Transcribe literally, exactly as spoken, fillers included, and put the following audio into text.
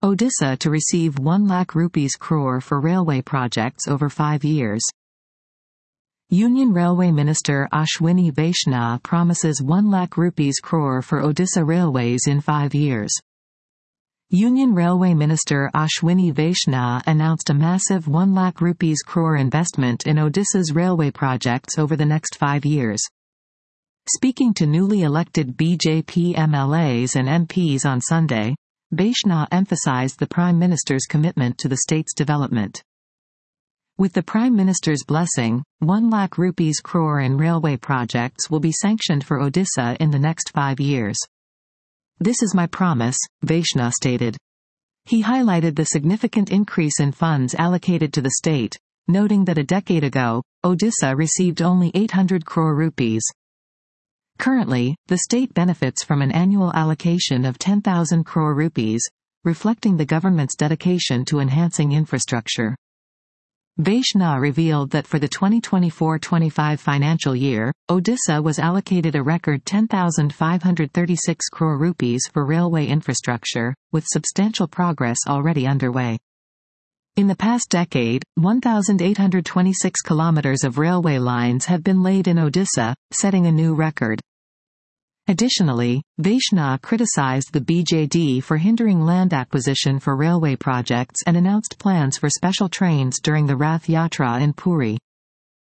Odisha to receive one lakh rupees crore for railway projects over five years. Union Railway Minister Ashwini Vaishnaw promises one lakh rupees crore for Odisha Railways in five years. Union Railway Minister Ashwini Vaishnaw announced a massive one lakh rupees crore investment in Odisha's railway projects over the next five years. Speaking to newly elected B J P M L As and M Ps on Sunday, Vaishnaw emphasized the Prime Minister's commitment to the state's development. With the Prime Minister's blessing, one lakh rupees crore in railway projects will be sanctioned for Odisha in the next five years. This is my promise, Vaishnaw stated. He highlighted the significant increase in funds allocated to the state, noting that a decade ago, Odisha received only eight hundred crore rupees. Currently, the state benefits from an annual allocation of ten thousand crore rupees, reflecting the government's dedication to enhancing infrastructure. Vaishnaw revealed that for the twenty twenty-four twenty-five financial year, Odisha was allocated a record ten thousand five hundred thirty-six crore rupees for railway infrastructure, with substantial progress already underway. In the past decade, one thousand eight hundred twenty-six kilometers of railway lines have been laid in Odisha, setting a new record. Additionally, Vaishnaw criticized the B J D for hindering land acquisition for railway projects and announced plans for special trains during the Rath Yatra in Puri.